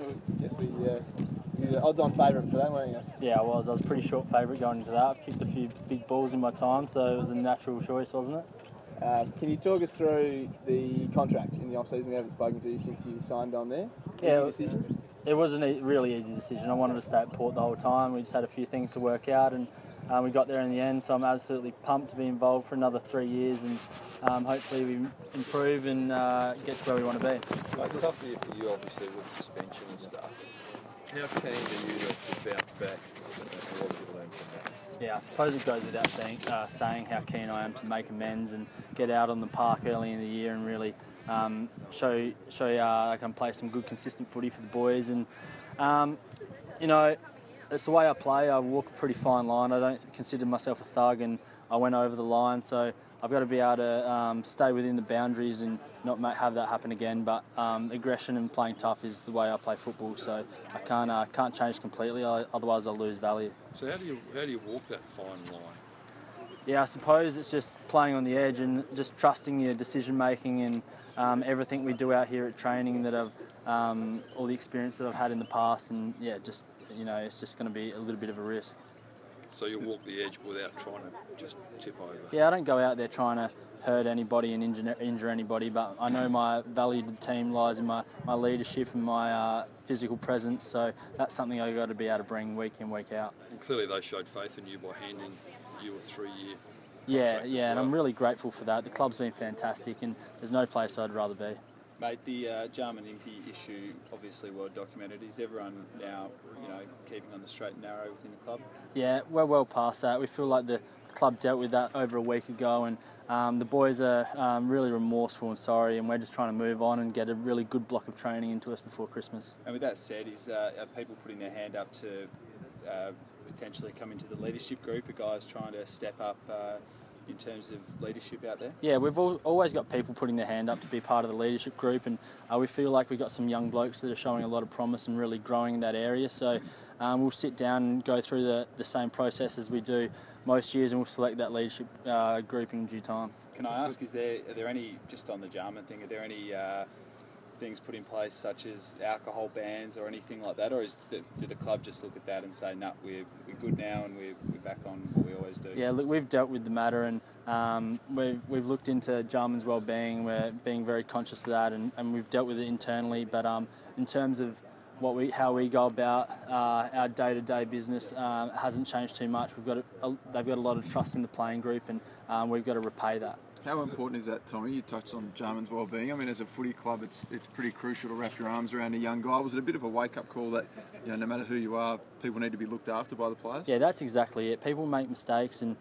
guess you're the odds-on favourite for that, weren't you? Yeah, I was. I was pretty short favourite going into that. I've kicked a few big balls in my time, so it was a natural choice, wasn't it? Can you talk us through the contract in the off-season? We haven't spoken to you since you signed on there. Yeah, Easy decision? It was a really easy decision. I wanted to stay at Port the whole time. We just had a few things to work out, and we got there in the end. So I'm absolutely pumped to be involved for another 3 years, and hopefully we improve and get to where we want to be. It's a tough year for you, obviously, with suspension and stuff. How keen are you to bounce back? What have you learned from that? Yeah, I suppose it goes without saying how keen I am to make amends and get out on the park early in the year and really show I can play some good consistent footy for the boys. And you know, it's the way I play. I walk a pretty fine line. I don't consider myself a thug, and I went over the line, so I've got to be able to stay within the boundaries and not have that happen again. But aggression and playing tough is the way I play football, so I can't change completely. Otherwise, I'll lose value. So how do you walk that fine line? Yeah, I suppose it's just playing on the edge and just trusting your decision making and everything we do out here at training, that I've all the experience that I've had in the past, and yeah, just it's just going to be a little bit of a risk. So you walk the edge without trying to just tip over? Yeah, I don't go out there trying to hurt anybody and injure anybody, but I know my value to the team lies in my leadership and my physical presence, so that's something I've got to be able to bring week in, week out. And clearly they showed faith in you by handing you a 3-year contract. Yeah, and I'm really grateful for that. The club's been fantastic, and there's no place I'd rather be. Mate, the Jarman Impey issue obviously well documented. Is everyone now, keeping on the straight and narrow within the club? Yeah, we're well past that. We feel like the club dealt with that over a week ago, and the boys are really remorseful and sorry, and we're just trying to move on and get a really good block of training into us before Christmas. And with that said, are people putting their hand up to potentially come into the leadership group? Are guys trying to step up in terms of leadership out there? Yeah, we've always got people putting their hand up to be part of the leadership group, and we feel like we've got some young blokes that are showing a lot of promise and really growing in that area. So we'll sit down and go through the same process as we do most years, and we'll select that leadership group in due time. Can I ask, are there any, just on the Jarman thing, are there any things put in place such as alcohol bans or anything like that, or do the club just look at that and say, no, we're good now and we're back on what we always do? Yeah, look, we've dealt with the matter, and we've looked into Jarman's well-being. We're being very conscious of that, and we've dealt with it internally. But in terms of how we go about our day-to-day business, hasn't changed too much. They've got a lot of trust in the playing group, and we've got to repay that. How important is that, Tommy? You touched on Jarman's well-being. I mean, as a footy club, it's pretty crucial to wrap your arms around a young guy. Was it a bit of a wake-up call that, no matter who you are, people need to be looked after by the players? Yeah, that's exactly it. People make mistakes, and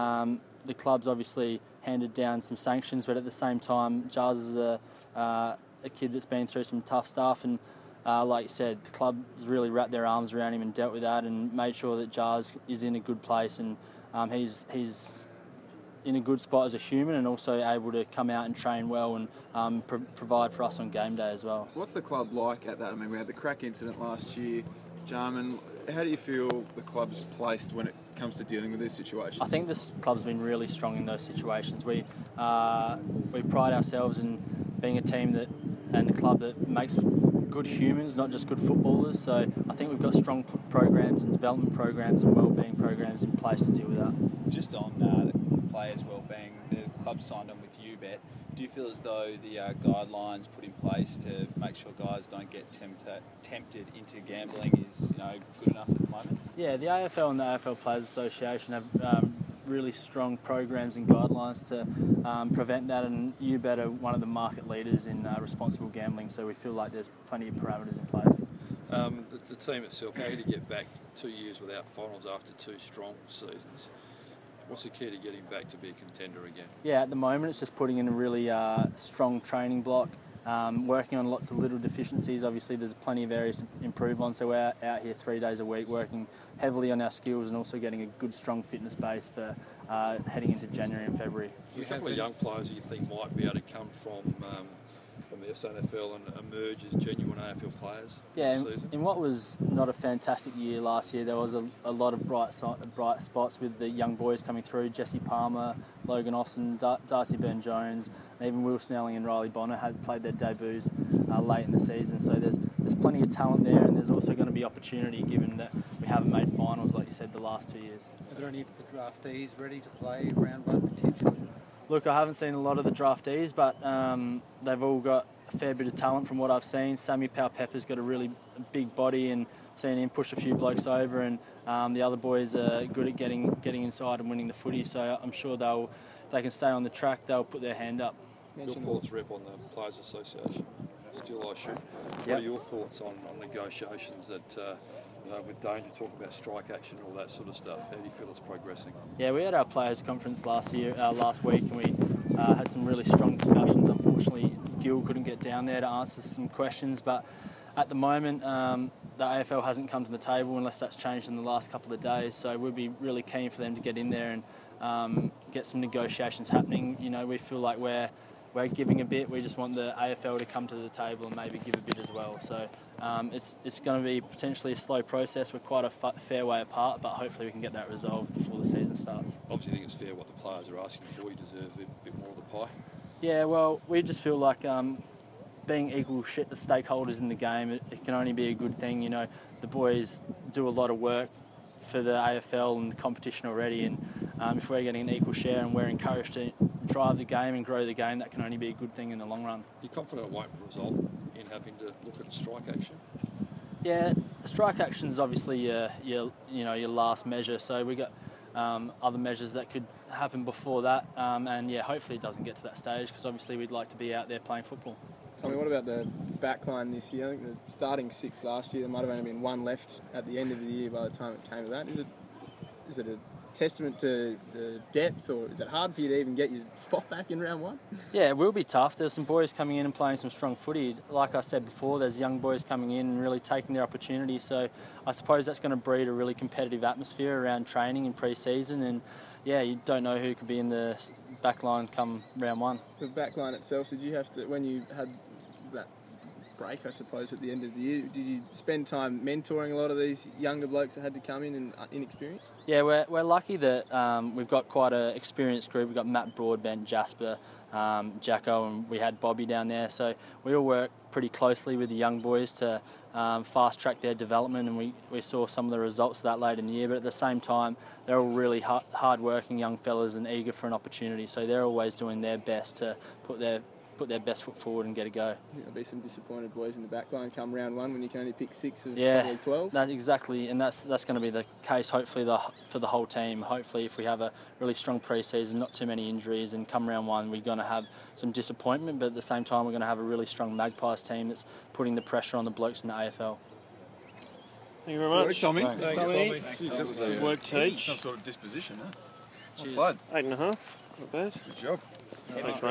the club's obviously handed down some sanctions, but at the same time, Jars is a kid that's been through some tough stuff, and like you said, the club has really wrapped their arms around him and dealt with that and made sure that Jars is in a good place, and he's in a good spot as a human, and also able to come out and train well and provide for us on game day as well. What's the club like at that? I mean, we had the crack incident last year. Jarman, how do you feel the club's placed when it comes to dealing with these situations? I think this club's been really strong in those situations. We pride ourselves in being a team and a club that makes good humans, not just good footballers. So I think we've got strong programs and development programs and wellbeing programs in place to deal with that. Just on the players' wellbeing, the club signed on with UBET. Do you feel as though the guidelines put in place to make sure guys don't get tempted into gambling is good enough at the moment? Yeah, the AFL and the AFL Players Association have really strong programs and guidelines to prevent that, and UBET are one of the market leaders in responsible gambling, so we feel like there's plenty of parameters in place. The team itself, how do you get back 2 years without finals after 2 strong seasons? What's the key to getting back to be a contender again? Yeah, at the moment it's just putting in a really strong training block, working on lots of little deficiencies. Obviously there's plenty of areas to improve on, so we're out here 3 days a week working heavily on our skills and also getting a good strong fitness base for heading into January and February. Do you have any young players that you think might be able to come from the SANFL and emerge as genuine AFL players Yeah, this season? in what was not a fantastic year last year, there was a lot of bright spots with the young boys coming through. Jesse Palmer, Logan Austin, Darcy Burn-Jones, and even Will Snelling and Riley Bonner had played their debuts late in the season. So there's plenty of talent there, and there's also going to be opportunity given that we haven't made finals, like you said, the last 2 years. Are there any of the draftees ready to play round one potentially? Look, I haven't seen a lot of the draftees, but they've all got a fair bit of talent from what I've seen. Sammy Powell-Pepper's got a really big body, and I've seen him push a few blokes over, and the other boys are good at getting inside and winning the footy. So I'm sure if they can stay on the track, they'll put their hand up. Bill Port's rep on the Players Association, still I should. What Yep. are your thoughts on negotiations that with Danger, talk about strike action, all that sort of stuff? How do you feel it's progressing? Yeah, we had our players' conference last week, and we had some really strong discussions. Unfortunately, Gil couldn't get down there to answer some questions, but at the moment, the AFL hasn't come to the table unless that's changed in the last couple of days. So we'd be really keen for them to get in there and get some negotiations happening. You know, we feel like we're giving a bit. We just want the AFL to come to the table and maybe give a bit as well. So it's going to be potentially a slow process. We're quite a fair way apart, but hopefully we can get that resolved before the season starts. Obviously, I think it's fair what the players are asking for. You deserve a bit more of the pie. Yeah, well, we just feel like being equal stakeholders in the game, it can only be a good thing. You know, the boys do a lot of work for the AFL and the competition already, and if we're getting an equal share and we're encouraged to drive the game and grow the game, that can only be a good thing in the long run. You're confident it won't result in having to look at strike action? Yeah, strike action is obviously your last measure. So we got other measures that could happen before that, and yeah, hopefully it doesn't get to that stage because obviously we'd like to be out there playing football. Tommy, what about the backline this year? I think the starting six last year, there might have only been one left at the end of the year by the time it came to that. Is it a testament to the depth, or is it hard for you to even get your spot back in round one? Yeah, it will be tough. There's some boys coming in and playing some strong footy. Like I said before, there's young boys coming in and really taking their opportunity. So I suppose that's going to breed a really competitive atmosphere around training and pre-season. And yeah, you don't know who could be in the back line come round one. The back line itself, did you have to, when you had that break, I suppose, at the end of the year, did you spend time mentoring a lot of these younger blokes that had to come in and inexperienced? Yeah, we're lucky that we've got quite an experienced group. We've got Matt Broadbent, Jasper, Jacko, and we had Bobby down there. So we all work pretty closely with the young boys to fast track their development, and we saw some of the results of that late in the year. But at the same time, they're all really hard working young fellas and eager for an opportunity. So they're always doing their best to put their best foot forward and get a go. There'll be some disappointed boys in the back line come round one when you can only pick 6 of Yeah, probably 12. exactly, and that's going to be the case hopefully for the whole team. Hopefully if we have a really strong pre-season, not too many injuries, and come round one we're going to have some disappointment, but at the same time we're going to have a really strong Magpies team that's putting the pressure on the blokes in the AFL. Thank you very much. Tommy. Thanks, Tommy. That was a Work teach. some sort of disposition, huh? Cheers. Well played. 8.5. Not bad. Good job. Thanks, mate.